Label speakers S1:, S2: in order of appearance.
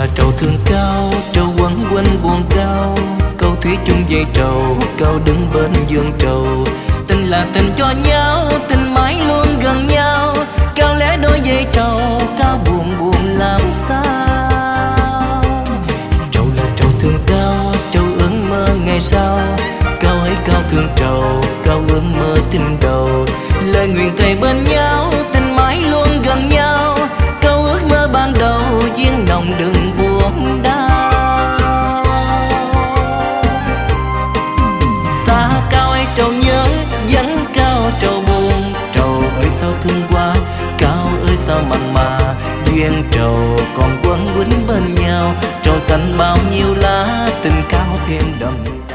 S1: là trầu thương cao, trầu quấn quanh buồn cao, câu thủy chung dây trầu, câu đứng bên giường trầu. Tình là tình cho nhau, tình mãi luôn gần nhau, cao lẽ đôi dây trầu, cao buồn buồn làm sao. Trầu là trầu thương cao, trầu ước mơ ngày sau, cao hãy cao thương trầu, cao ước mơ tình đầu. Lời nguyện thề bên nhau, tình mãi luôn gần nhau, câu ước mơ ban đầu duyên nồng đừng buồn đau. Xa cao ấy trầu nhớ, vẫn cao trầu buồn. Trầu ơi sao thương quá, cao ơi sao mặn mà, duyên trầu còn quấn quýt bên nhau. Trầu xanh bao nhiêu lá, tình cao thêm đậm đà.